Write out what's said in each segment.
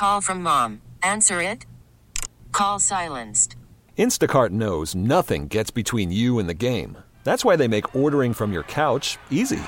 Call from mom. Answer it. Call silenced. Instacart knows nothing gets between you and the game. That's why they make ordering from your couch easy.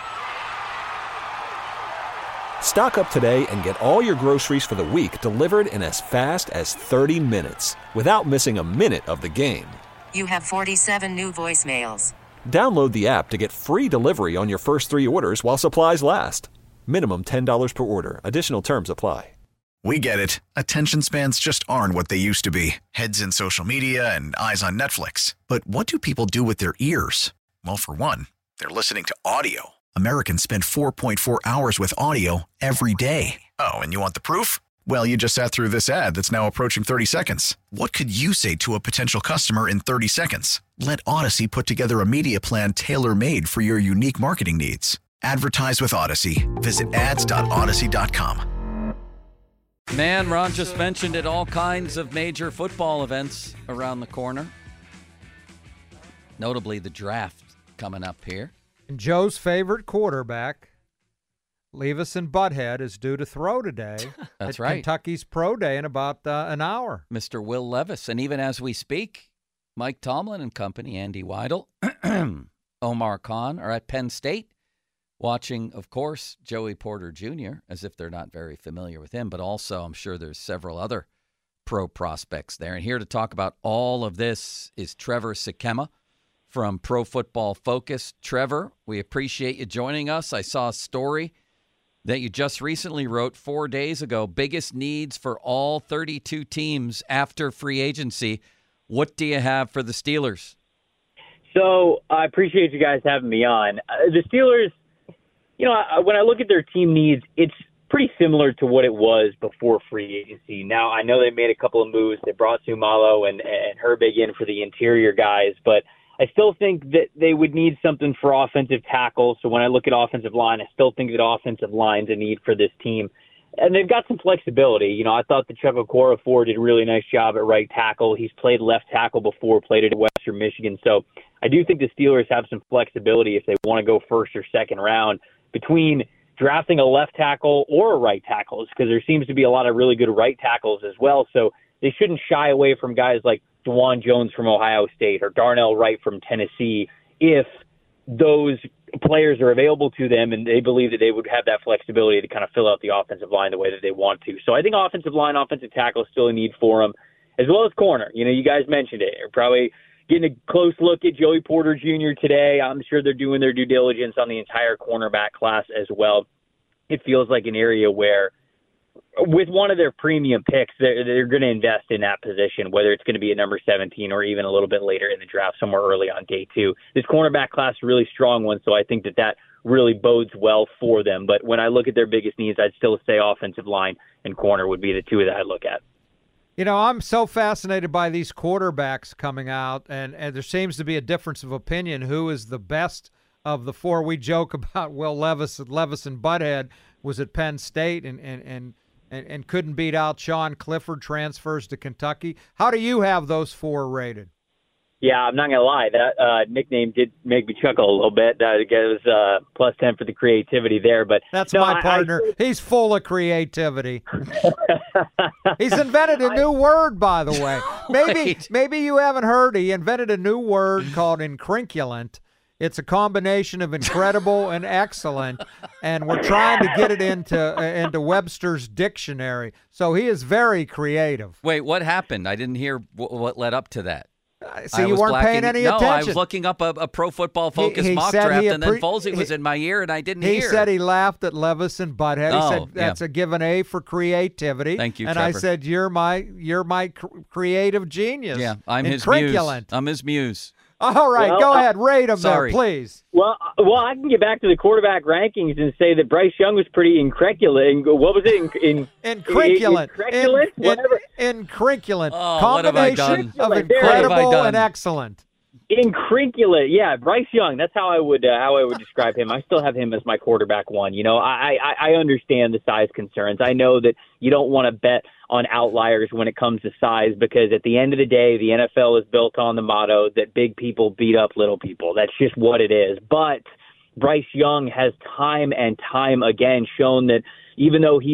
Stock up today and get all your groceries for the week delivered in as fast as 30 minutes without missing a minute of the game. You have 47 new voicemails. Download the app to get free delivery on your first 3 orders while supplies last. Minimum $10 per order. Additional terms apply. We get it. Attention spans just aren't what they used to be. Heads in social media and eyes on Netflix. But what do people do with their ears? Well, for one, they're listening to audio. Americans spend 4.4 hours with audio every day. Oh, and you want the proof? Well, you just sat through this ad that's now approaching 30 seconds. What could you say to a potential customer in 30 seconds? Let Odyssey put together a media plan tailor-made for your unique marketing needs. Advertise with Odyssey. Visit ads.odyssey.com. Man, Ron just mentioned it, all kinds of major football events around the corner. Notably the draft coming up here. And Joe's favorite quarterback, Levis and Butthead, is due to throw today. That's at right. Kentucky's Pro Day in about an hour. Mr. Will Levis. And even as we speak, Mike Tomlin and company, Andy Weidel, Omar Khan are at Penn State watching, of course, Joey Porter Jr., as if they're not very familiar with him, but also I'm sure there's several other pro prospects there. And here to talk about all of this is Trevor Sikkema from Pro Football Focus. Trevor, we appreciate you joining us. I saw a story that you just recently wrote 4 days ago, biggest needs for all 32 teams after free agency. What do you have for the Steelers? So I appreciate you guys having me on. The Steelers, you know, when I look at their team needs, it's pretty similar to what it was before free agency. Now, I know they made a couple of moves. They brought Sumalo and Herbig in for the interior guys, but I still think that they would need something for offensive tackle. So when I look at offensive line, I still think that offensive line's a need for this team. And they've got some flexibility. You know, I thought that Chuck Okorafor did a really nice job at right tackle. He's played left tackle before, played at Western Michigan. So I do think the Steelers have some flexibility if they want to go first or second round between drafting a left tackle or a right tackle, because there seems to be a lot of really good right tackles as well. So they shouldn't shy away from guys like DeJuan Jones from Ohio State or Darnell Wright from Tennessee if those players are available to them and they believe that they would have that flexibility to kind of fill out the offensive line the way that they want to. So I think offensive line, offensive tackle is still a need for them, as well as corner. You know, you guys mentioned it. You're probably getting a close look at Joey Porter Jr. today. I'm sure they're doing their due diligence on the entire cornerback class as well. It feels like an area where with one of their premium picks, they're going to invest in that position, whether it's going to be at number 17 or even a little bit later in the draft, somewhere early on day 2. This cornerback class is a really strong one, so I think that really bodes well for them. But when I look at their biggest needs, I'd still say offensive line and corner would be the two that I look at. You know, I'm so fascinated by these quarterbacks coming out, and there seems to be a difference of opinion who is the best of the four. We joke about Will Levis and Butthead was at Penn State and couldn't beat out Sean Clifford, transfers to Kentucky. How do you have those four rated? Yeah, I'm not going to lie. That nickname did make me chuckle a little bit. It was plus 10 for the creativity there. But that's my partner. He's full of creativity. He's invented a new word, by the way. Maybe you haven't heard. He invented a new word called incrinculant. It's a combination of incredible and excellent, and we're trying to get it into Webster's dictionary. So he is very creative. Wait, what happened? I didn't hear what led up to that. So you weren't paying any attention. No, I was looking up a Pro Football Focus mock draft, and then Folsey was in my ear, and I didn't hear. He said he laughed at Levis and Butthead. He said that's a given A for creativity. Thank you, and Trevor. I said you're my creative genius. Yeah, I'm his muse. I'm his muse. All right, go ahead, rate him there, please. Well, I can get back to the quarterback rankings and say that Bryce Young was pretty incrinculant. What was it? Incrinculant. Whatever. Incrinculant. Oh, combination of incredible and excellent. Incrinculant, yeah, Bryce Young. That's how I would describe him. I still have him as my quarterback one. You know, I understand the size concerns. I know that you don't want to bet on outliers when it comes to size, because at the end of the day, the NFL is built on the motto that big people beat up little people. That's just what it is. But Bryce Young has time and time again shown that even though he is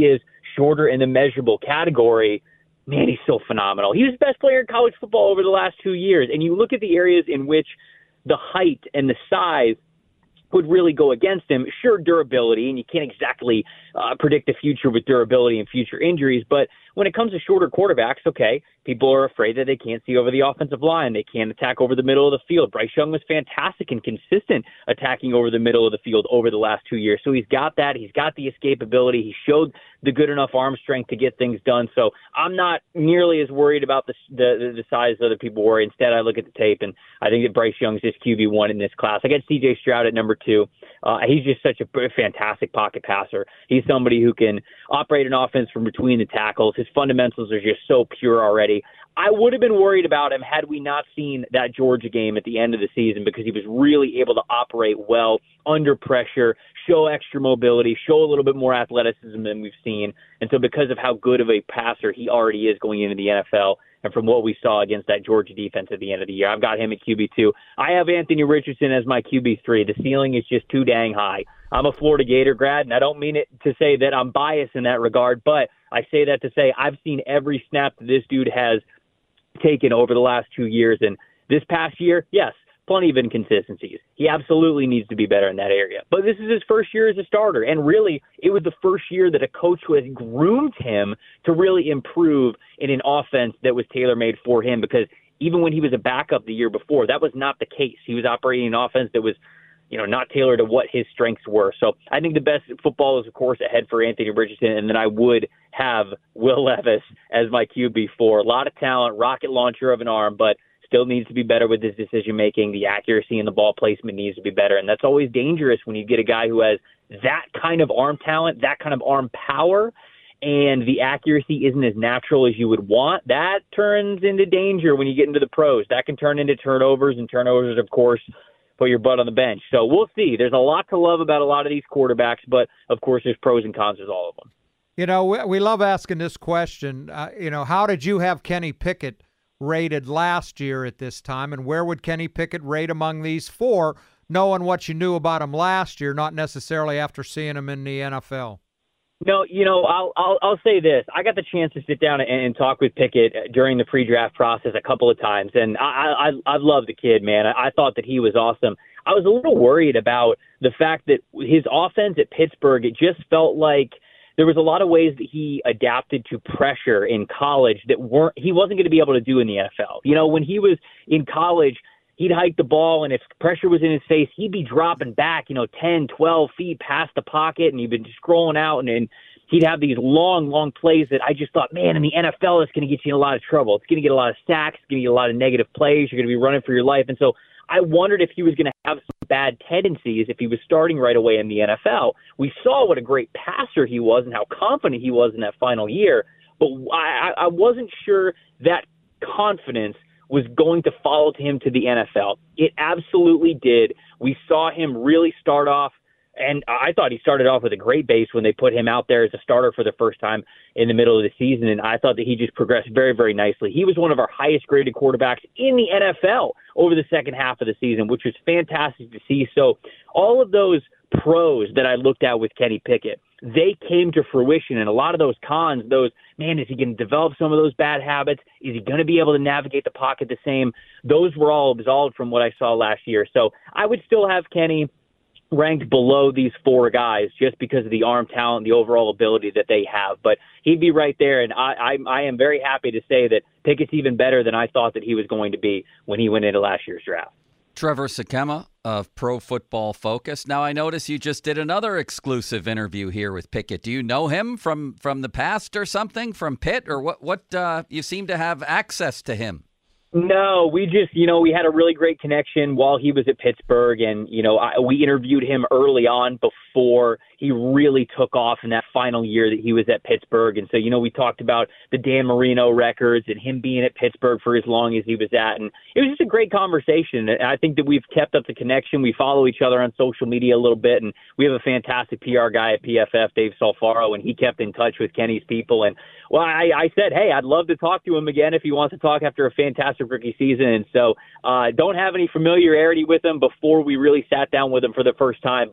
shorter in the measurable category, man, he's so phenomenal. He was the best player in college football over the last 2 years. And you look at the areas in which the height and the size would really go against him. Sure, durability, and you can't exactly predict the future with durability and future injuries, but when it comes to shorter quarterbacks, okay, people are afraid that they can't see over the offensive line. They can't attack over the middle of the field. Bryce Young was fantastic and consistent attacking over the middle of the field over the last 2 years. So he's got that. He's got the escapability. He showed the good enough arm strength to get things done. So I'm not nearly as worried about the size other people worry. Instead, I look at the tape, and I think that Bryce Young's just QB1 in this class. I got C.J. Stroud at number 2. He's just such a fantastic pocket passer. He's somebody who can operate an offense from between the tackles. His fundamentals are just so pure already. I would have been worried about him had we not seen that Georgia game at the end of the season, because he was really able to operate well under pressure, show extra mobility, show a little bit more athleticism than we've seen. And so because of how good of a passer he already is going into the NFL, and from what we saw against that Georgia defense at the end of the year, I've got him at QB2. I have Anthony Richardson as my QB3. The ceiling is just too dang high. I'm a Florida Gator grad, and I don't mean it to say that I'm biased in that regard, but I say that to say I've seen every snap that this dude has taken over the last 2 years. And this past year, yes, plenty of inconsistencies. He absolutely needs to be better in that area. But this is his first year as a starter. And really, it was the first year that a coach who has groomed him to really improve in an offense that was tailor-made for him. Because even when he was a backup the year before, that was not the case. He was operating an offense that was, not tailored to what his strengths were. So I think the best football is, of course, ahead for Anthony Richardson, and then I would have Will Levis as my QB4. A lot of talent, rocket launcher of an arm, but still needs to be better with his decision-making. The accuracy and the ball placement needs to be better, and that's always dangerous when you get a guy who has that kind of arm talent, that kind of arm power, and the accuracy isn't as natural as you would want. That turns into danger when you get into the pros. That can turn into turnovers, and turnovers, of course, put your butt on the bench. So we'll see. There's a lot to love about a lot of these quarterbacks, but of course there's pros and cons with all of them. We love asking this question. How did you have Kenny Pickett rated last year at this time, and where would Kenny Pickett rate among these four, knowing what you knew about him last year, not necessarily after seeing him in the NFL? No, I'll say this. I got the chance to sit down and talk with Pickett during the pre-draft process a couple of times, and I love the kid, man. I thought that he was awesome. I was a little worried about the fact that his offense at Pittsburgh, it just felt like there was a lot of ways that he adapted to pressure in college that he wasn't going to be able to do in the NFL. When he was in college, he'd hike the ball, and if pressure was in his face, he'd be dropping back, 10, 12 feet past the pocket, and he'd been scrolling out, and he'd have these long, long plays that I just thought, man, in the NFL, it's going to get you in a lot of trouble. It's going to get a lot of sacks. It's going to get a lot of negative plays. You're going to be running for your life. And so I wondered if he was going to have some bad tendencies if he was starting right away in the NFL. We saw what a great passer he was and how confident he was in that final year, but I wasn't sure that confidence was going to follow him to the NFL. It absolutely did. We saw him really start off, and I thought he started off with a great base when they put him out there as a starter for the first time in the middle of the season, and I thought that he just progressed very, very nicely. He was one of our highest-graded quarterbacks in the NFL over the second half of the season, which was fantastic to see. So all of those pros that I looked at with Kenny Pickett, they came to fruition, and a lot of those cons, is he going to develop some of those bad habits? Is he going to be able to navigate the pocket the same? Those were all absolved from what I saw last year. So I would still have Kenny ranked below these four guys just because of the arm talent, the overall ability that they have. But he'd be right there, and I am very happy to say that Pickett's even better than I thought that he was going to be when he went into last year's draft. Trevor Sakema of Pro Football Focus. Now, I notice you just did another exclusive interview here with Pickett. Do you know him from the past or something, from Pitt, or what? You seem to have access to him. No, we just, we had a really great connection while he was at Pittsburgh, and, we interviewed him early on before he really took off in that final year that he was at Pittsburgh. And so, we talked about the Dan Marino records and him being at Pittsburgh for as long as he was at, and it was just a great conversation. And I think that we've kept up the connection. We follow each other on social media a little bit, and we have a fantastic PR guy at PFF, Dave Solfaro, and he kept in touch with Kenny's people. And, well, I said, hey, I'd love to talk to him again if he wants to talk after a fantastic rookie season. And so don't have any familiarity with him before we really sat down with him for the first time. But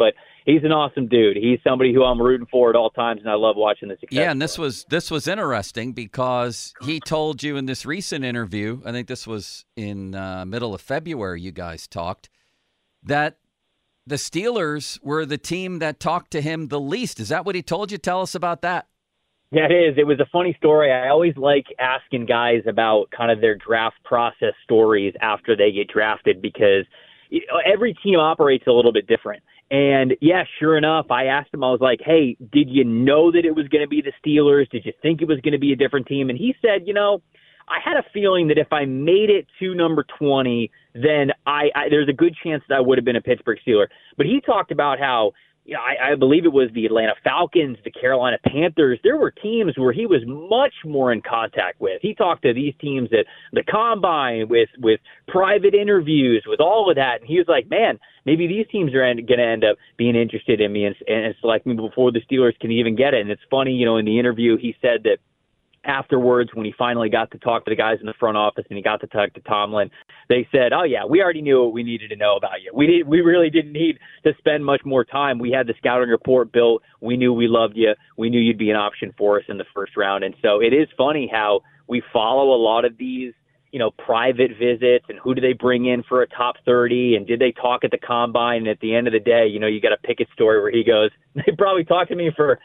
he's an awesome dude. He's somebody who I'm rooting for at all times, and I love watching the success. Yeah, and this was interesting because he told you in this recent interview, I think this was in middle of February, you guys talked, that the Steelers were the team that talked to him the least. Is that what he told you? Tell us about that. Yeah, it is. It was a funny story. I always like asking guys about kind of their draft process stories after they get drafted because every team operates a little bit different. And, yeah, sure enough, I asked him, I was like, hey, did you know that it was going to be the Steelers? Did you think it was going to be a different team? And he said, I had a feeling that if I made it to number 20, then there's a good chance that I would have been a Pittsburgh Steeler. But he talked about how, I believe it was the Atlanta Falcons, the Carolina Panthers. There were teams where he was much more in contact with. He talked to these teams at the Combine with private interviews, with all of that. And he was like, man, maybe these teams are going to end up being interested in me and select me before the Steelers can even get it. And it's funny, in the interview, he said that afterwards, when he finally got to talk to the guys in the front office and he got to talk to Tomlin, they said, oh, yeah, we already knew what we needed to know about you. We really didn't need to spend much more time. We had the scouting report built. We knew we loved you. We knew you'd be an option for us in the first round. And so it is funny how we follow a lot of these, private visits and who do they bring in for a top 30 and did they talk at the Combine? And at the end of the day, you got a Pickett story where he goes, they probably talked to me for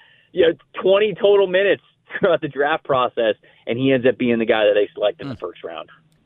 20 total minutes throughout the draft process, and he ends up being the guy that they select in the first round.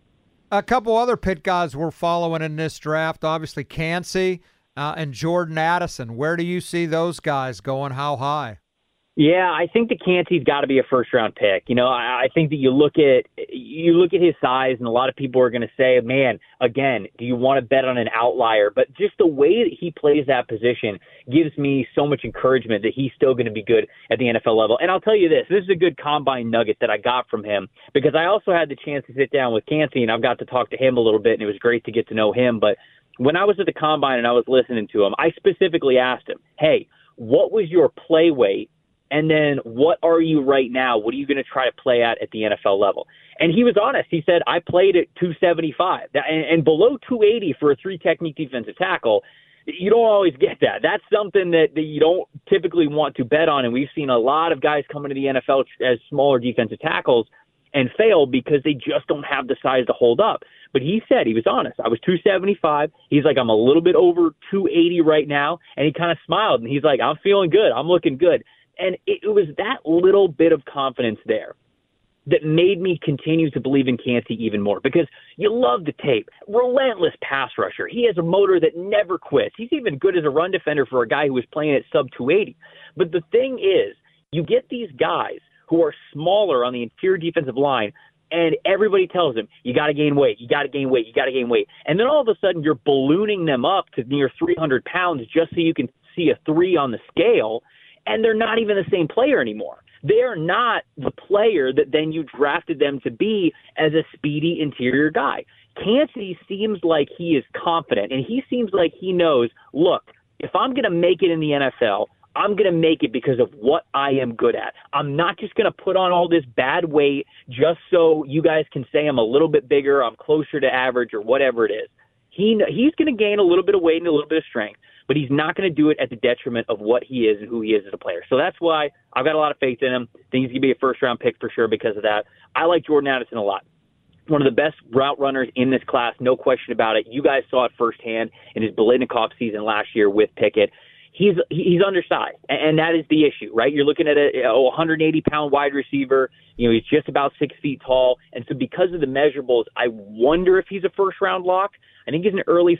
A couple other Pitt guys we're following in this draft, obviously Kancey and Jordan Addison. Where do you see those guys going? How high? Yeah, I think that Kancey's got to be a first-round pick. I think that you look at his size, and a lot of people are going to say, man, again, do you want to bet on an outlier? But just the way that he plays that position gives me so much encouragement that he's still going to be good at the NFL level. And I'll tell you this is a good Combine nugget that I got from him because I also had the chance to sit down with Kancey, and I've got to talk to him a little bit, and it was great to get to know him. But when I was at the Combine and I was listening to him, I specifically asked him, hey, what was your play weight? And then what are you right now? What are you going to try to play at the NFL level? And he was honest. He said, I played at 275 and below 280 for a 3-technique defensive tackle. You don't always get that. That's something that you don't typically want to bet on. And we've seen a lot of guys come into the NFL as smaller defensive tackles and fail because they just don't have the size to hold up. But he said, he was honest. I was 275. He's like, I'm a little bit over 280 right now. And he kind of smiled and he's like, I'm feeling good. I'm looking good. And it was that little bit of confidence there that made me continue to believe in Kancey even more because you love the tape. Relentless pass rusher. He has a motor that never quits. He's even good as a run defender for a guy who was playing at sub 280. But the thing is, you get these guys who are smaller on the interior defensive line, and everybody tells them, you got to gain weight, you got to gain weight, you got to gain weight. And then all of a sudden you're ballooning them up to near 300 pounds just so you can see a 3 on the scale. And they're not even the same player anymore. They're not the player that then you drafted them to be as a speedy interior guy. Kancey seems like he is confident, and he seems like he knows, look, if I'm going to make it in the NFL, I'm going to make it because of what I am good at. I'm not just going to put on all this bad weight just so you guys can say I'm a little bit bigger, I'm closer to average, or whatever it is. He's going to gain a little bit of weight and a little bit of strength, but he's not going to do it at the detriment of what he is and who he is as a player. So that's why I've got a lot of faith in him. I think he's going to be a first-round pick for sure because of that. I like Jordan Addison a lot. One of the best route runners in this class, no question about it. You guys saw it firsthand in his Biletnikoff season last year with Pickett. He's undersized, and that is the issue, right? You're looking at a 180-pound wide receiver. He's just about 6 feet tall. And so because of the measurables, I wonder if he's a first-round lock. I think he's an late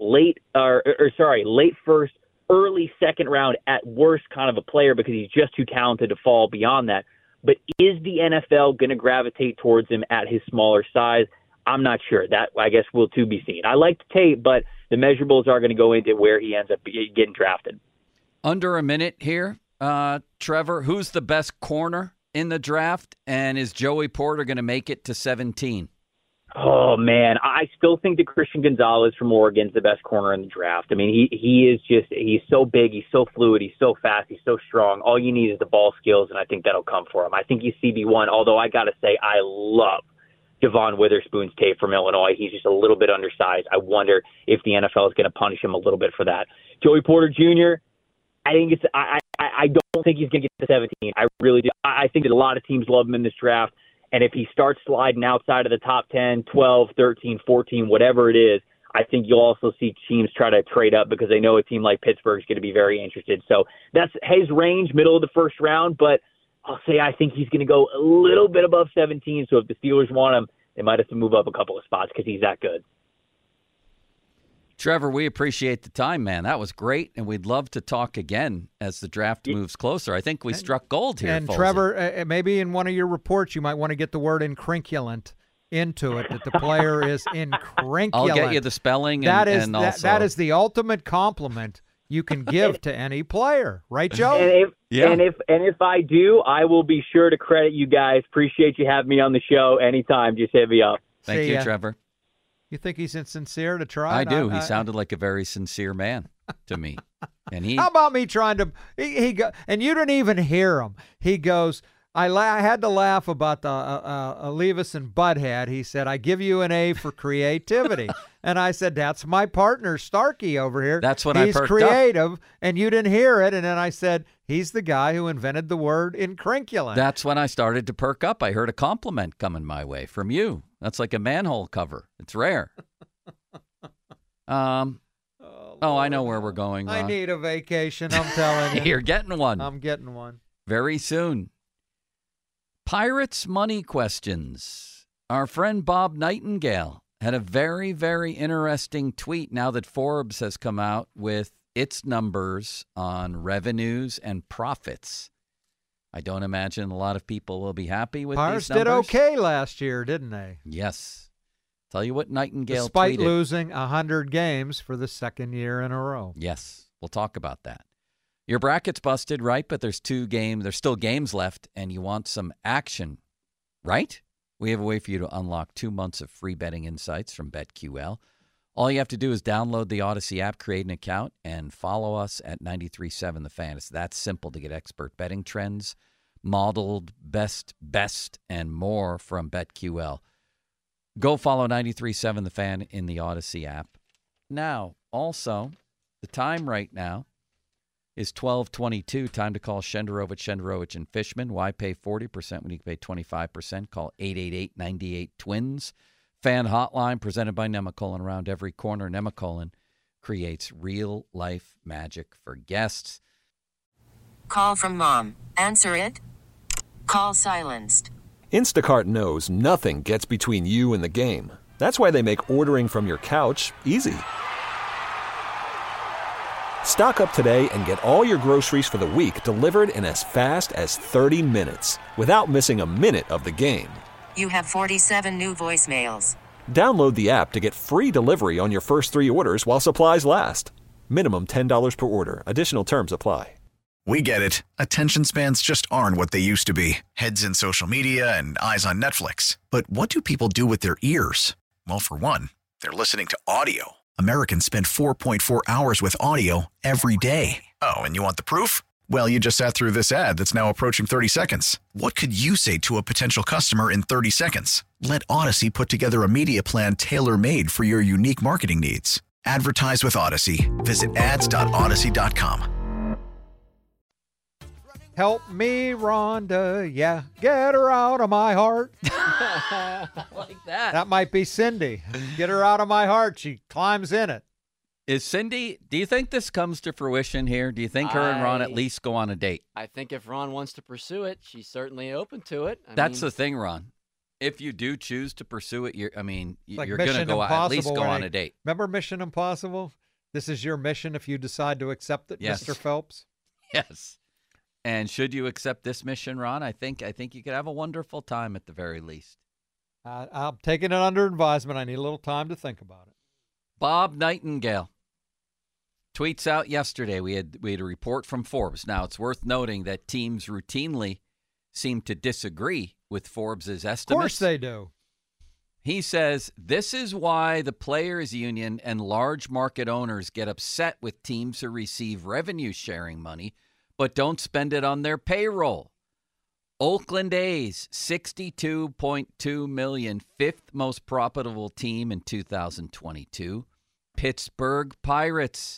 first, early second round at worst kind of a player because he's just too talented to fall beyond that. But is the NFL going to gravitate towards him at his smaller size? I'm not sure. That, I guess, will to be seen. I like the tape, but the measurables are going to go into where he ends up getting drafted. Under a minute here, Trevor. Who's the best corner in the draft? And is Joey Porter going to make it to 17? Oh, man, I still think that Christian Gonzalez from Oregon is the best corner in the draft. I mean, he's so big, he's so fluid, he's so fast, he's so strong. All you need is the ball skills, and I think that'll come for him. I think he's CB1, although I got to say I love Devon Witherspoon's tape from Illinois. He's just a little bit undersized. I wonder if the NFL is going to punish him a little bit for that. Joey Porter Jr., I think it's I don't think he's going to get to 17. I really do. I think that a lot of teams love him in this draft. And if he starts sliding outside of the top 10, 12, 13, 14, whatever it is, I think you'll also see teams try to trade up because they know a team like Pittsburgh is going to be very interested. So that's his range, middle of the first round. But I'll say I think he's going to go a little bit above 17. So if the Steelers want him, they might have to move up a couple of spots because he's that good. Trevor, we appreciate the time, man. That was great, and we'd love to talk again as the draft moves closer. I think we struck gold here, And Folsey. Trevor, maybe in one of your reports you might want to get the word incrinculant into it, that the player is incrinculant. I'll get you the spelling and also. That is the ultimate compliment you can give to any player. Right, Joe? And if I do, I will be sure to credit you guys. Appreciate you having me on the show anytime. Just hit me up. Thank you, Trevor. You think he's insincere to try? I do. He sounded like a very sincere man to me. And how about me trying to? And you didn't even hear him. He goes, I had to laugh about the Levis and Butthead. He said, I give you an A for creativity. And I said, that's my partner, Starkey, over here. That's what He's I perked creative, up. And you didn't hear it. And then I said, he's the guy who invented the word incrinculant. That's when I started to perk up. I heard a compliment coming my way from you. That's like a manhole cover. It's rare. I know where we're going, Ron. I need a vacation, I'm telling you. You're getting one. I'm getting one. Very soon. Pirates money questions. Our friend Bob Nightingale had a very, very interesting tweet now that Forbes has come out with its numbers on revenues and profits. I don't imagine a lot of people will be happy with Pirates these numbers. did okay last year, didn't they? Yes. Tell you what Nightingale Despite tweeted. losing 100 games for the second year in a row. Yes. We'll talk about that. Your bracket's busted, right? But there's still games left, and you want some action, right? We have a way for you to unlock 2 months of free betting insights from BetQL. All you have to do is download the Odyssey app, create an account, and follow us at 93.7 The Fan. It's that simple to get expert betting trends, modeled best, and more from BetQL. Go follow 93.7 The Fan in the Odyssey app. Now, also, the time right now is 12:22. Time to call Shenderovich, and Fishman. Why pay 40% when you can pay 25%? Call 888-98-TWINS. Fan hotline presented by Nemacolin. Around every corner, Nemacolin creates real-life magic for guests. Call from mom. Answer it. Call silenced. Instacart knows nothing gets between you and the game. That's why they make ordering from your couch easy. Stock up today and get all your groceries for the week delivered in as fast as 30 minutes without missing a minute of the game. You have 47 new voicemails. Download the app to get free delivery on your first 3 orders while supplies last. Minimum $10 per order. Additional terms apply. We get it. Attention spans just aren't what they used to be. Heads in social media and eyes on Netflix. But what do people do with their ears? Well, for one, they're listening to audio. Americans spend 4.4 hours with audio every day. Oh, and you want the proof? Well, you just sat through this ad that's now approaching 30 seconds. What could you say to a potential customer in 30 seconds? Let Odyssey put together a media plan tailor-made for your unique marketing needs. Advertise with Odyssey. Visit ads.odyssey.com. Help me, Rhonda. Yeah, get her out of my heart. Like that. That might be Cindy. Get her out of my heart. She climbs in it. Is Cindy, do you think this comes to fruition here? Do you think her and Ron at least go on a date? I think if Ron wants to pursue it, she's certainly open to it. That's the thing, Ron. If you do choose to pursue it, you're going to Mission go at least Impossible, go on a date. Remember Mission Impossible? This is your mission if you decide to accept it, Yes. Mr. Phelps. Yes. And should you accept this mission, Ron, I think you could have a wonderful time at the very least. I'm taking it under advisement. I need a little time to think about it. Bob Nightingale tweets out yesterday. We had a report from Forbes. Now, it's worth noting that teams routinely seem to disagree with Forbes' estimates. Of course they do. He says, this is why the players' union and large market owners get upset with teams who receive revenue sharing money but don't spend it on their payroll. Oakland A's, $62.2 million, fifth most profitable team in 2022. Pittsburgh Pirates,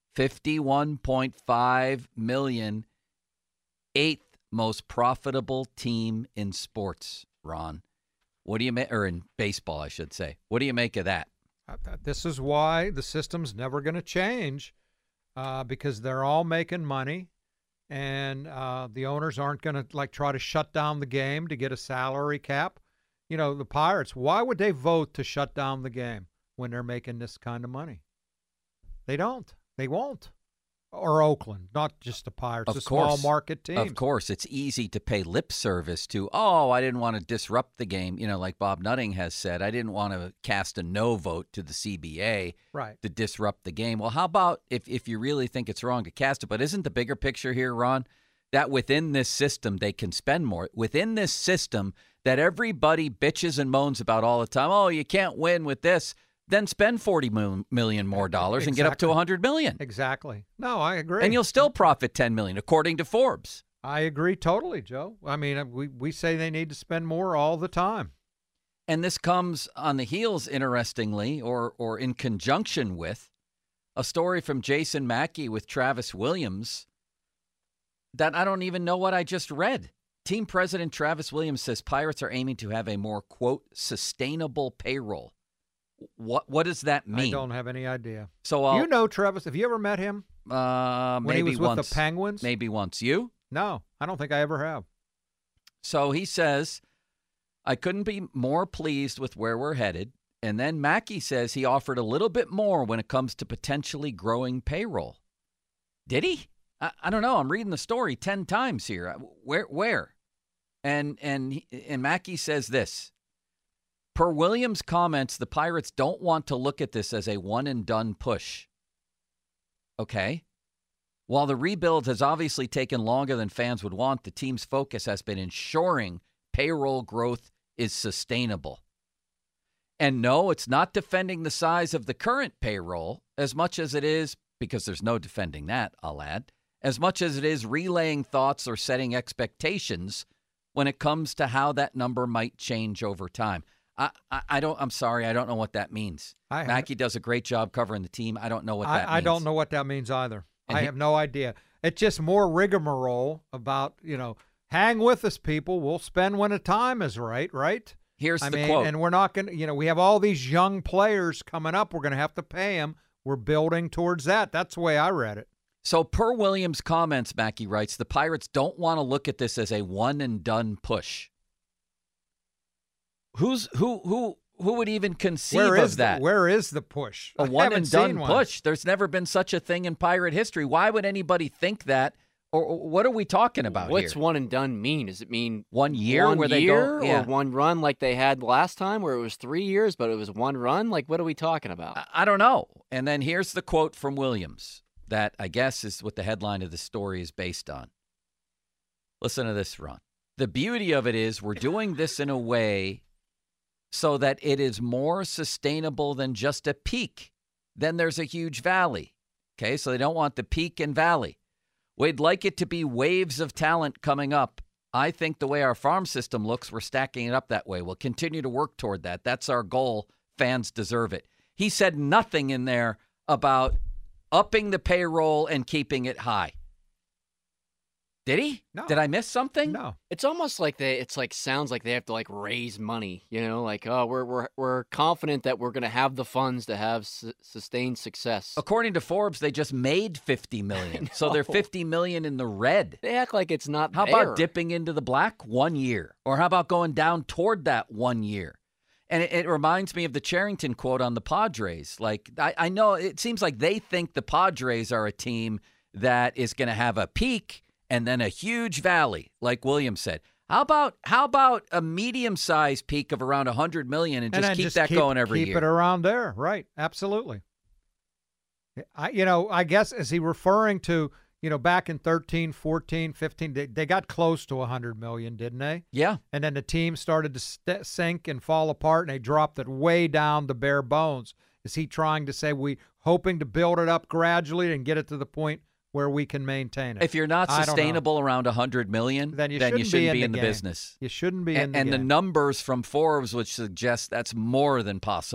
$51.5 million, 8th most profitable team in sports, Ron. What do you make, or in baseball, I should say. What do you make of that? This is why the system's never going to change, because they're all making money, and the owners aren't going to try to shut down the game to get a salary cap. You know, the Pirates, why would they vote to shut down the game when they're making this kind of money? They don't. They won't. Or Oakland, not just the Pirates, the small market teams. Of course, it's easy to pay lip service to, I didn't want to disrupt the game. You know, like Bob Nutting has said, I didn't want to cast a no vote to the CBA to disrupt the game. Well, how about if you really think it's wrong to cast it? But isn't the bigger picture here, Ron, that within this system they can spend more? Within this system that everybody bitches and moans about all the time, you can't win with this. Then spend $40 million more dollars and get up to $100 million. Exactly. No, I agree. And you'll still profit $10 million, according to Forbes. I agree totally, Joe. I mean, we say they need to spend more all the time. And this comes on the heels, interestingly, or in conjunction with a story from Jason Mackey with Travis Williams that I don't even know what I just read. Team president Travis Williams says Pirates are aiming to have a more, quote, sustainable payroll. What does that mean? I don't have any idea. So you know Travis? Have you ever met him? When he was with once. the Penguins? Maybe once. You? No, I don't think I ever have. So he says, I couldn't be more pleased with where we're headed. And then Mackey says he offered a little bit more when it comes to potentially growing payroll. Did he? I don't know. I'm reading the story 10 times here. Where? And Mackey says this. Per Williams' comments, the Pirates don't want to look at this as a one-and-done push. Okay. While the rebuild has obviously taken longer than fans would want, the team's focus has been ensuring payroll growth is sustainable. And no, it's not defending the size of the current payroll as much as it is, because there's no defending that, I'll add, as much as it is relaying thoughts or setting expectations when it comes to how that number might change over time. I'm sorry, I don't know what that means. Mackey does a great job covering the team. I don't know what that means. I don't know what that means either. I have no idea. It's just more rigmarole about, hang with us, people. We'll spend when the time is right? Here's the quote. And we're not going to, we have all these young players coming up. We're going to have to pay them. We're building towards that. That's the way I read it. So per Williams' comments, Mackey writes, the Pirates don't want to look at this as a one-and-done push. Who would even conceive of that? Where is the push? A one-and-done push. There's never been such a thing in Pirate history. Why would anybody think that? Or what are we talking about here? What's one and done mean? Does it mean 1 year one where they year go, yeah. or one run like they had last time where it was 3 years, but it was one run? Like, what are we talking about? I don't know. And then here's the quote from Williams that I guess is what the headline of the story is based on. Listen to this, Ron. The beauty of it is we're doing this in a way so that it is more sustainable than just a peak. Then there's a huge valley. Okay, so they don't want the peak and valley. We'd like it to be waves of talent coming up. I think the way our farm system looks, we're stacking it up that way. We'll continue to work toward that. That's our goal. Fans deserve it. He said nothing in there about upping the payroll and keeping it high. Did he? No. Did I miss something? No. It's almost like sounds like they have to raise money, we're confident that we're going to have the funds to have sustained success. According to Forbes, they just made $50 million. So they're $50 million in the red. They act like it's not How there. about dipping into the black 1 year? Or how about going down toward that 1 year? And it reminds me of the Cherington quote on the Padres. I know it seems like they think the Padres are a team that is going to have a peak and then a huge valley, like Williams said. How about a medium-sized peak of around $100 million and just keep that going every year? Keep it around there, right? Absolutely. I guess is he referring to back in 13, 14, 15, they got close to $100 million, didn't they? Yeah. And then the team started to sink and fall apart, and they dropped it way down to bare bones. Is he trying to say we hoping to build it up gradually and get it to the point where we can maintain it? If you're not sustainable around $100 million, then you shouldn't be in the business. You shouldn't be in the game. And the numbers from Forbes would suggest that's more than possible.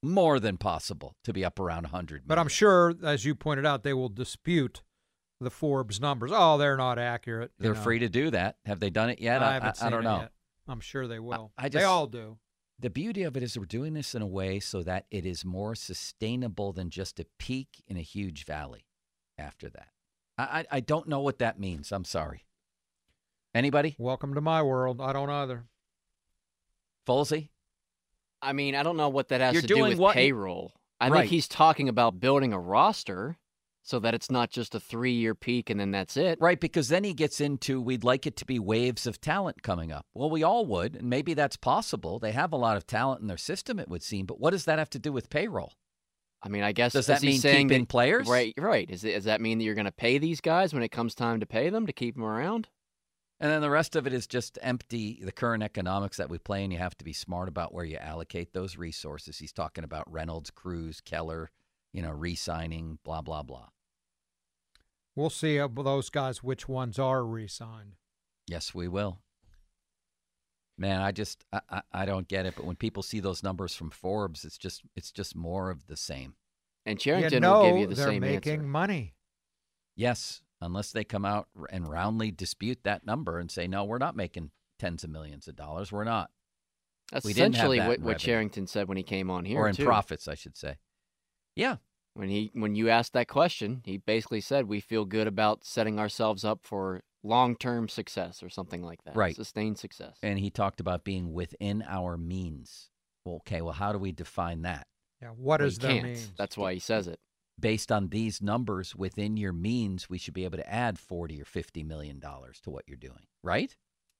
More than possible to be up around 100 million. But I'm sure, as you pointed out, they will dispute the Forbes numbers. Oh, they're not accurate. They're free to do that. Have they done it yet? I haven't seen I don't it know. yet. I'm sure they will. They all do. The beauty of it is we're doing this in a way so that it is more sustainable than just a peak in a huge valley after that. I don't know what that means. I'm sorry. Anybody? Welcome to my world. I don't either. Folsey? I mean, I don't know what that has You're to do doing with what- payroll. I Right. think he's talking about building a roster so that it's not just a 3-year peak and then that's it. Right, because then he gets into we'd like it to be waves of talent coming up. Well, we all would, and maybe that's possible. They have a lot of talent in their system, it would seem. But what does that have to do with payroll? I mean, I guess Does that is he mean saying keeping that, players? Right. Does that mean that you're going to pay these guys when it comes time to pay them to keep them around? And then the rest of it is just empty, the current economics that we play, and you have to be smart about where you allocate those resources. He's talking about Reynolds, Cruz, Keller, re-signing, blah, blah, blah. We'll see of those guys which ones are re-signed. Yes, we will. Man, I don't get it. But when people see those numbers from Forbes, it's just more of the same. And Cherington will give you the they're same making answer. money. Yes, unless they come out and roundly dispute that number and say, no, we're not making tens of millions of dollars. We're not. That's We didn't have essentially that what in revenue. Cherington said when he came on here, Or in too. profits, I should say. Yeah. When you asked that question, he basically said we feel good about setting ourselves up for long-term success or something like that. Right. Sustained success. And he talked about being within our means. Well, okay, well, how do we define that? Yeah, what Well, does he that can't. mean? That's why he says it. Based on these numbers within your means, we should be able to add $40 or $50 million to what you're doing, right?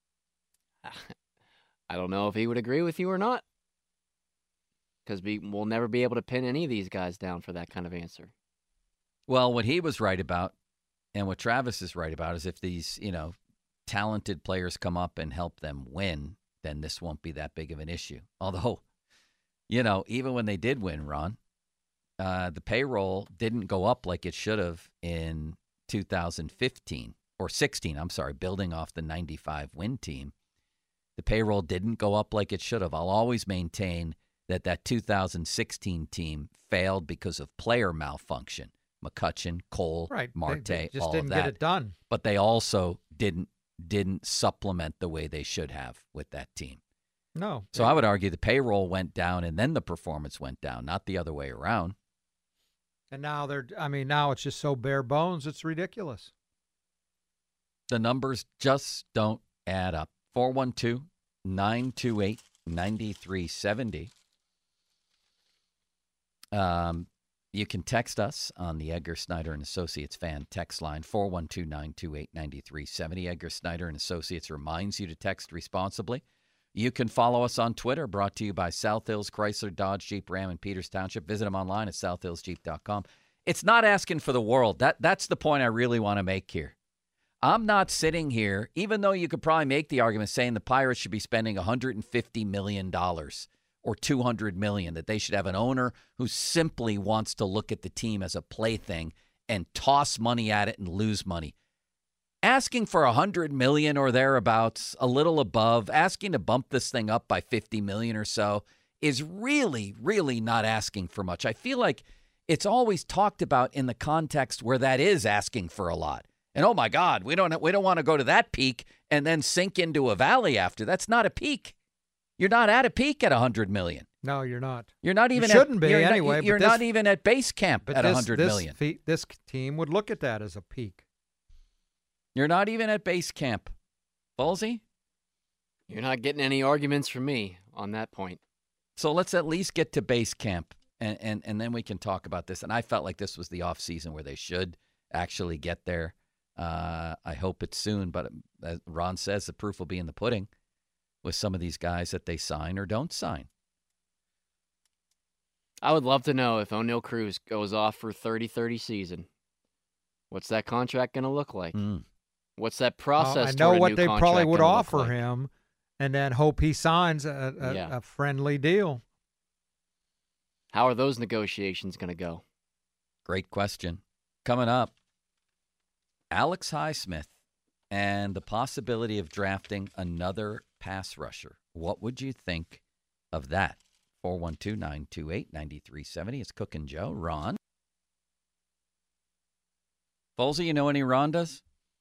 I don't know if he would agree with you or not, because we'll never be able to pin any of these guys down for that kind of answer. Well, what he was right about and what Travis is right about is if these, talented players come up and help them win, then this won't be that big of an issue. Although, even when they did win, Ron, the payroll didn't go up like it should have in 2015 or 16. I'm sorry, building off the 95 win team. The payroll didn't go up like it should have. I'll always maintain that 2016 team failed because of player malfunction. McCutchen, Cole, Right. Marte, They just all didn't of that. get it done. But they also didn't supplement the way they should have with that team. No. So I would argue the payroll went down and then the performance went down, not the other way around. And now now it's just so bare bones, it's ridiculous. The numbers just don't add up. 412-928-9370. You can text us on the Edgar Snyder and Associates fan text line, 412-928-9370. Edgar Snyder and Associates reminds you to text responsibly. You can follow us on Twitter, brought to you by South Hills Chrysler, Dodge, Jeep, Ram, and Peters Township. Visit them online at southhillsjeep.com. It's not asking for the world. That's the point I really want to make here. I'm not sitting here, even though you could probably make the argument saying the Pirates should be spending $150 million or $200 million, that they should have an owner who simply wants to look at the team as a plaything and toss money at it and lose money. Asking for $100 million or thereabouts, a little above, asking to bump this thing up by $50 million or so is really, really not asking for much. I feel like it's always talked about in the context where that is asking for a lot. And oh my God, we don't want to go to that peak and then sink into a valley after. That's not a peak. You're not at a peak at $100 million. No, you're not. You're not even. You shouldn't be you're anyway. Not, you're but this, not even at base camp but at this, $100 this million. This team would look at that as a peak. You're not even at base camp, Ballsy. You're not getting any arguments from me on that point. So let's at least get to base camp, and then we can talk about this. And I felt like this was the off season where they should actually get there. I hope it's soon, but as Ron says, the proof will be in the pudding with some of these guys that they sign or don't sign. I would love to know if O'Neal Cruz goes off for 30-30 season. What's that contract going to look like? What's that process? I know what they probably would offer like? him, and then hope he signs a friendly deal. How are those negotiations going to go? Great question. Coming up, Alex Highsmith and the possibility of drafting another pass rusher. What would you think of that? 412-928-9370. It's Cook and Joe. Ron. Folsey, you know any Rhondas?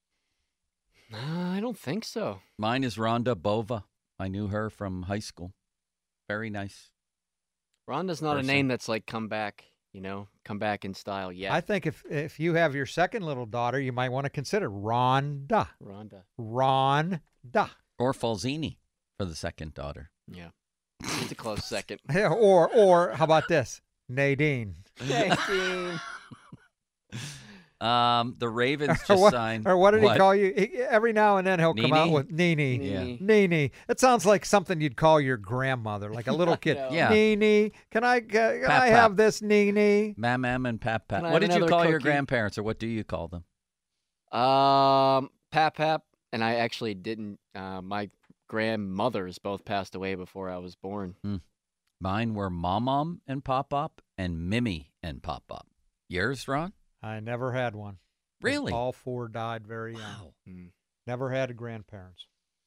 I don't think so. Mine is Rhonda Bova. I knew her from high school. Very nice. Rhonda's not person. a name that's like come back in style yet. I think if you have your second little daughter, you might want to consider Rhonda. Rhonda. Or Falzini for the second daughter. Yeah. It's a close second. Or how about this? Nadine. Nadine. The Ravens just signed. Or what did he call you? Every now and then he'll come out Nene? with Nene. Yeah. Nene. It sounds like something you'd call your grandmother, like a little kid. Yeah. Nene, can I Pap. have this, Nene? Mam and Pap Pap. Can I What have did you another call your cookie? grandparents, or what do you call them? Pap Pap, and I actually didn't. My grandmothers both passed away before I was born. Mine were Mom and Pop and Mimi and Pop. Yours, Ron? I never had one. Really? All four died very young. Wow. Never had grandparents.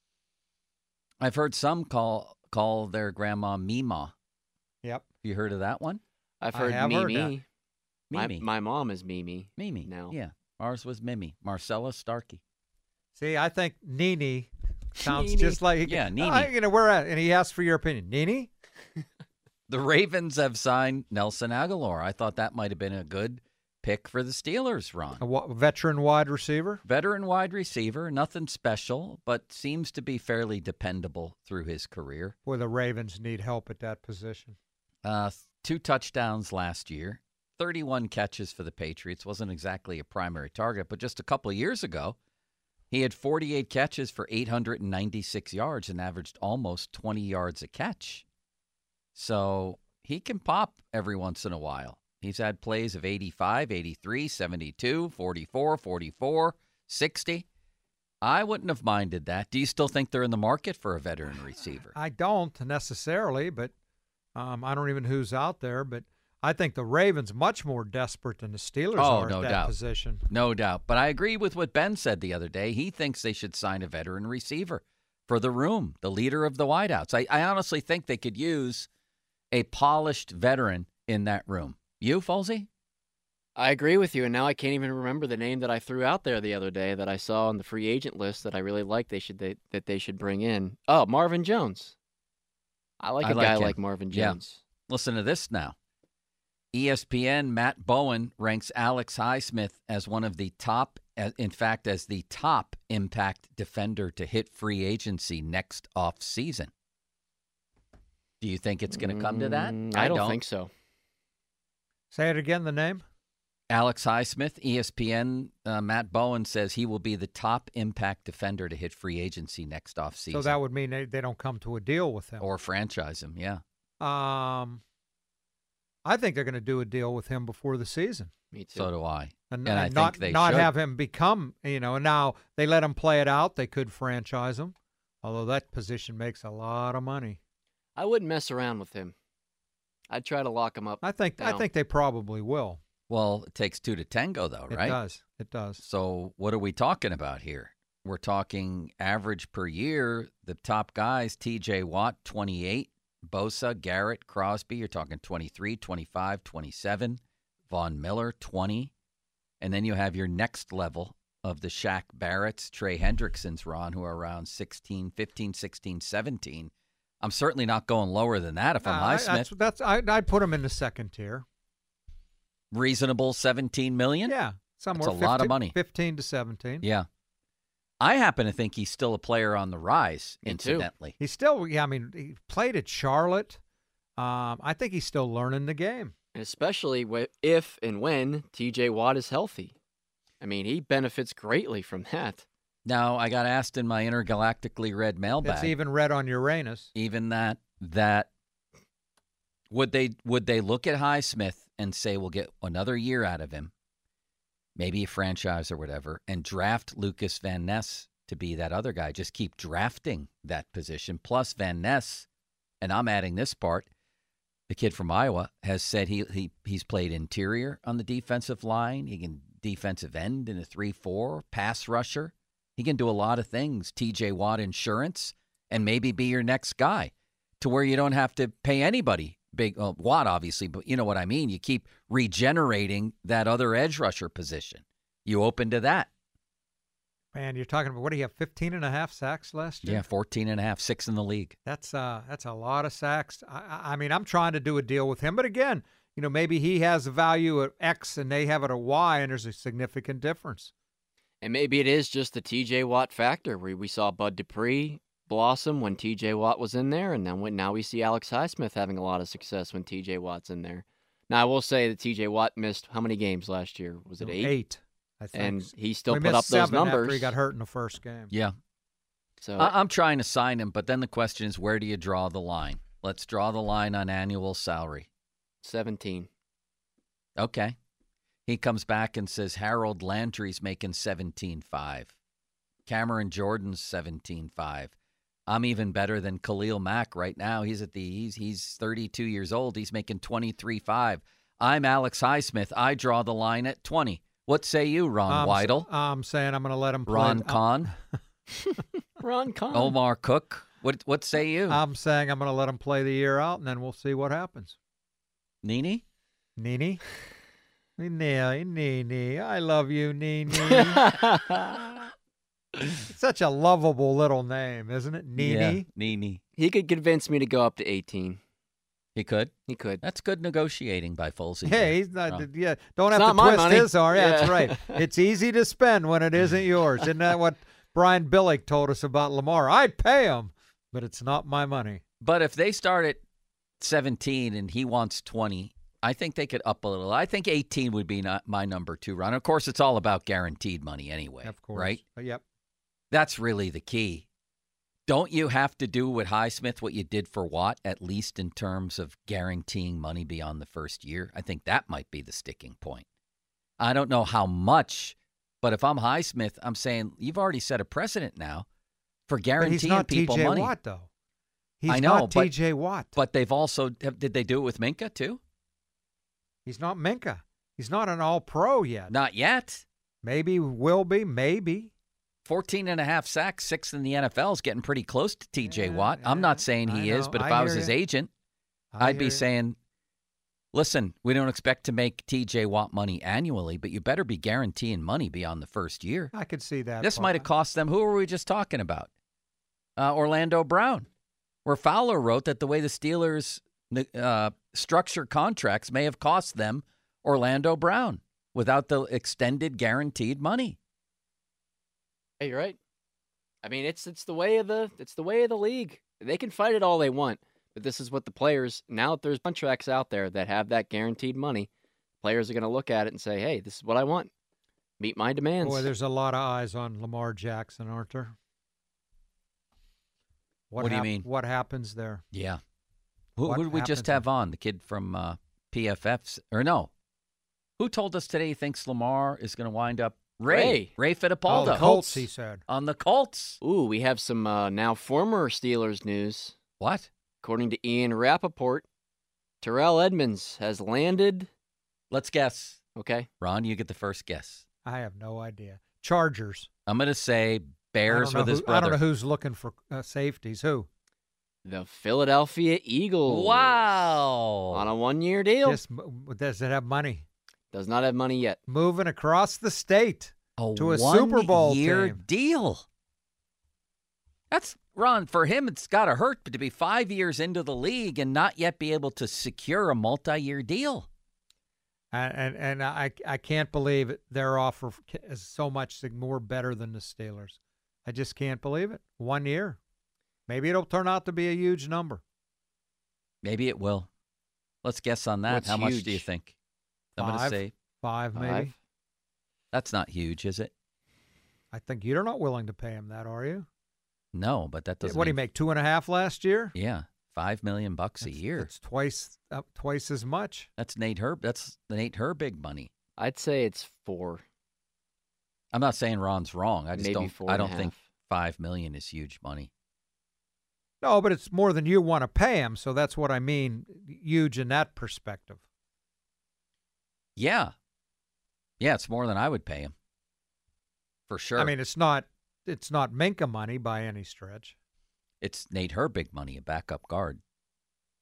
I've heard some call their grandma Mima. Yep. You heard of that one? I've I heard have heard Mimi. Mimi. My mom is Mimi. Mimi. now. Yeah. Ours was Mimi. Marcella Starkey. See, I think Nene sounds Nene. just like Yeah, Nene. Where at? And he asked for your opinion. Nene? The Ravens have signed Nelson Aguilar. I thought that might have been a good pick for the Steelers, Ron. A veteran wide receiver? Veteran wide receiver, nothing special, but seems to be fairly dependable through his career. Boy, the Ravens need help at that position. 2 touchdowns last year, 31 catches for the Patriots. Wasn't exactly a primary target, but just a couple of years ago, he had 48 catches for 896 yards and averaged almost 20 yards a catch. So he can pop every once in a while. He's had plays of 85, 83, 72, 44, 44, 60. I wouldn't have minded that. Do you still think they're in the market for a veteran receiver? I don't necessarily, but I don't even know who's out there. But I think the Ravens much more desperate than the Steelers are no at that doubt. position. No doubt. But I agree with what Ben said the other day. He thinks they should sign a veteran receiver for the room, the leader of the wideouts. I honestly think they could use a polished veteran in that room. You, Falsey? I agree with you, and now I can't even remember the name that I threw out there the other day that I saw on the free agent list that I really like. They should bring in. Oh, Marvin Jones. I like a guy him. like Marvin Yeah. Jones. Listen to this now. ESPN Matt Bowen ranks Alex Highsmith as one of the top, in fact, as the top impact defender to hit free agency next off season. Do you think it's going to come to that? I don't think so. Say it again, the name? Alex Highsmith, ESPN, Matt Bowen says he will be the top impact defender to hit free agency next offseason. So that would mean they don't come to a deal with him. Or franchise him, yeah. I think they're going to do a deal with him before the season. Me too. So do I. And I not, think they not should. have him become, and now they let him play it out. They could franchise him, although that position makes a lot of money. I wouldn't mess around with him. I'd try to lock him up. I think they probably will. Well, it takes 2 to tango, though, right? It does. So what are we talking about here? We're talking average per year. The top guys, T.J. Watt, 28. Bosa, Garrett, Crosby, you're talking 23, 25, 27. Von Miller, 20. And then you have your next level of the Shaq Barretts, Trey Hendricksons, Ron, who are around 16, 15, 16, 17. I'm certainly not going lower than that if I'm Highsmith. I'd put him in the second tier. Reasonable $17 million? Yeah, somewhere. That's a lot of money. 15 to 17. Yeah. I happen to think he's still a player on the rise, Me too. incidentally. He's still, he played at Charlotte. I think he's still learning the game. And especially if and when T.J. Watt is healthy. I mean, he benefits greatly from that. Now, I got asked in my intergalactically red mailbag. It's even red on Uranus. Even that would they look at Highsmith and say we'll get another year out of him, maybe a franchise or whatever, and draft Lucas Van Ness to be that other guy. Just keep drafting that position. Plus Van Ness, and I'm adding this part, the kid from Iowa has said he's played interior on the defensive line. He can defensive end in a 3-4, pass rusher. He can do a lot of things. T.J. Watt insurance, and maybe be your next guy to where you don't have to pay anybody Watt, obviously, but you know what I mean. You keep regenerating that other edge rusher position. You open to that. Man, you're talking about, what do you have, 15.5 sacks last year? Yeah, 14.5, 6 in the league. That's a lot of sacks. I mean, I'm trying to do a deal with him, but again, maybe he has a value at X and they have it at Y, and there's a significant difference. And maybe it is just the T.J. Watt factor, where we saw Bud Dupree blossom when T.J. Watt was in there, and then now we see Alex Highsmith having a lot of success when T.J. Watt's in there. Now, I will say that T.J. Watt missed how many games last year? Was it 8? 8, I think. And he still We put missed up those 7 numbers. after he got hurt in the first game. Yeah. So I'm trying to sign him, but then the question is, where do you draw the line? Let's draw the line on annual salary. 17. Okay. He comes back and says Harold Landry's making $17.5. Cameron Jordan's $17.5. I'm even better than Khalil Mack right now. He's 32 years old. He's making $23.5. I'm Alex Highsmith. I draw the line at 20. What say you, Ron Weidel? I'm saying I'm going to let him play. Ron Kahn? Ron Kahn. Omar Cook? What say you? I'm saying I'm going to let him play the year out, and then we'll see what happens. Nini? Nini? Nini. I love you, Nini. It's such a lovable little name, isn't it? Nini. Yeah, Nini. He could convince me to go up to 18. He could? He could. That's good negotiating by Folsey. Yeah, he's not. Oh. Yeah, don't It's have not to my twist money. his arm. Yeah, that's Yeah. right. It's easy to spend when it isn't yours. Isn't that what Brian Billick told us about Lamar? I'd pay him, but it's not my money. But if they start at 17 and he wants 20, I think they could up a little. I think 18 would be my number 2, Ron. Of course, it's all about guaranteed money anyway. Of course, Right? Yep. That's really the key. Don't you have to do with Highsmith what you did for Watt, at least in terms of guaranteeing money beyond the first year? I think that might be the sticking point. I don't know how much, but if I'm Highsmith, I'm saying you've already set a precedent now for But guaranteeing he's not people T.J. money. Watt, though. He's I know, not T.J. Watt. But they've also, did they do it with Minka too? He's not Minka. He's not an all-pro yet. Not yet. Maybe will be, maybe. 14.5 sacks, 6th in the NFL is getting pretty close to T.J. Watt. I'm yeah, not saying he I is, know. but if I I was hear his you. agent, I I'd be hear you. saying, listen, we don't expect to make T.J. Watt money annually, but you better be guaranteeing money beyond the first year. I could see that. This part. might have cost them, who were we just talking about? Orlando Brown, where Fowler wrote that the way the Steelers structure contracts may have cost them Orlando Brown without the extended guaranteed money. Hey, you're right. I mean, it's the way of the league. They can fight it all they want, but this is what the players, now that there's contracts out there that have that guaranteed money, players are going to look at it and say, "Hey, this is what I want. Meet my demands." Boy, there's a lot of eyes on Lamar Jackson, aren't there? What do you mean? What happens there? Yeah. Who What did we just happens have on? The kid from PFF's, or no? Who told us today he thinks Lamar is going to wind up? Ray Fittipaldo. the Colts, he said. On the Colts. Ooh, we have some now former Steelers news. What? According to Ian Rappaport, Terrell Edmonds has landed. Let's guess. Okay. Ron, you get the first guess. I have no idea. Chargers. I'm going to say Bears I don't know with his I brother. don't know who's looking for safeties. Who? The Philadelphia Eagles. Wow. On a 1-year deal. Does it have money? Does not have money yet. Moving across the state to a one Super Bowl year team. deal. That's, Ron, for him, it's got to hurt to be 5 years into the league and not yet be able to secure a multi-year deal. And I can't believe it. Their offer is so much more better than the Steelers. I just can't believe it. 1 year. Maybe it'll turn out to be a huge number. Maybe it will. Let's guess on that. What's How much huge? do you think? I'm going to say 5 maybe. 5? that's not huge, is it? I think you're not willing to pay him that, are you? No, but that doesn't. What did he mean- make? 2.5 last year? Yeah, $5 million a year. That's twice as much. That's Nate Herb. That's the Nate Herbig money. I'd say it's 4. I'm not saying Ron's wrong. I just Maybe don't. 4 I and a don't think half. $5 million is huge money. No, but it's more than you want to pay him, so that's what I mean, huge in that perspective. Yeah, it's more than I would pay him. For sure. I mean, it's not Minka money by any stretch. it's Nate Herbig money, a backup guard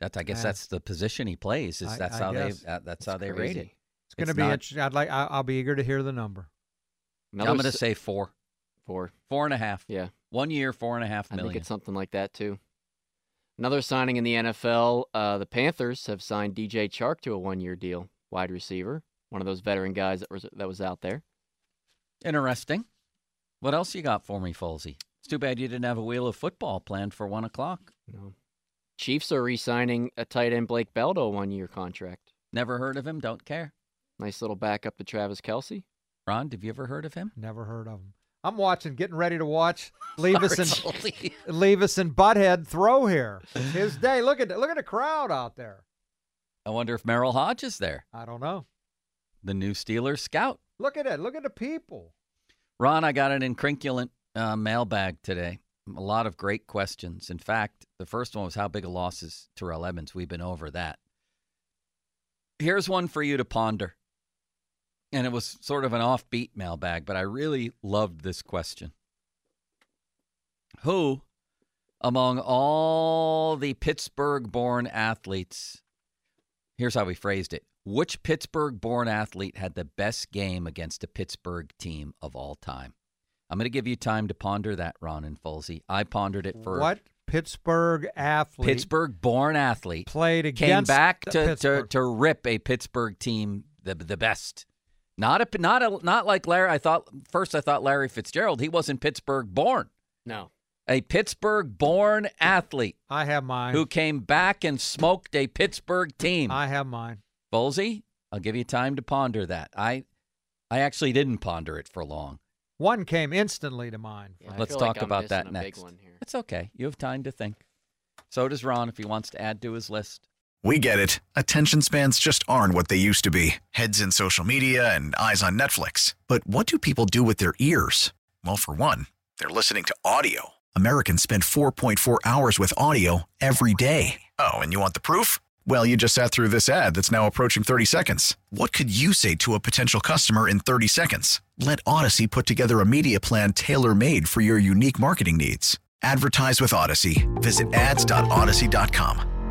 I guess that's the position he plays. That's how they rate it. It's going to be interesting. I'll be eager to hear the number. I'm going to say 4. 4.5. Yeah. 1 year, $4.5 million. I think it's something like that too. Another signing in the NFL, the Panthers have signed DJ Chark to a 1-year deal, wide receiver, one of those veteran guys that was out there. Interesting. What else you got for me, Folsey? It's too bad you didn't have a wheel of football planned for 1 o'clock. No. Chiefs are re-signing a tight end Blake Bell to a 1-year contract. Never heard of him. Don't care. Nice little backup to Travis Kelce. Ron, have you ever heard of him? Never heard of him. I'm getting ready to watch Levis and Butthead throw here. It's his day. Look at the crowd out there. I wonder if Merrill Hodge is there. I don't know. The new Steelers scout. Look at it. Look at the people. Ron, I got an incrinculant mailbag today. A lot of great questions. In fact, the first one was how big a loss is Terrell Edmunds. We've been over that. Here's one for you to ponder. And it was sort of an offbeat mailbag, but I really loved this question. Who, among all the Pittsburgh-born athletes, here's how we phrased it. Which Pittsburgh-born athlete had the best game against a Pittsburgh team of all time? I'm going to give you time to ponder that, Ron and Folsey. I pondered it for... What Pittsburgh athlete? Pittsburgh-born athlete. Played against came back to rip a Pittsburgh team the best. Not like Larry. I thought Larry Fitzgerald. He wasn't Pittsburgh-born. No. A Pittsburgh-born athlete. I have mine. Who came back and smoked a Pittsburgh team. I have mine. Folsey, I'll give you time to ponder that. I actually didn't ponder it for long. One came instantly to mind. Yeah, Let's talk about that next. It's okay. You have time to think. So does Ron if he wants to add to his list. We get it. Attention spans just aren't what they used to be. Heads in social media and eyes on Netflix. But what do people do with their ears? Well, for one, they're listening to audio. Americans spend 4.4 hours with audio every day. Oh, and you want the proof? Well, you just sat through this ad that's now approaching 30 seconds. What could you say to a potential customer in 30 seconds? Let Odyssey put together a media plan tailor-made for your unique marketing needs. Advertise with Odyssey. Visit ads.odyssey.com.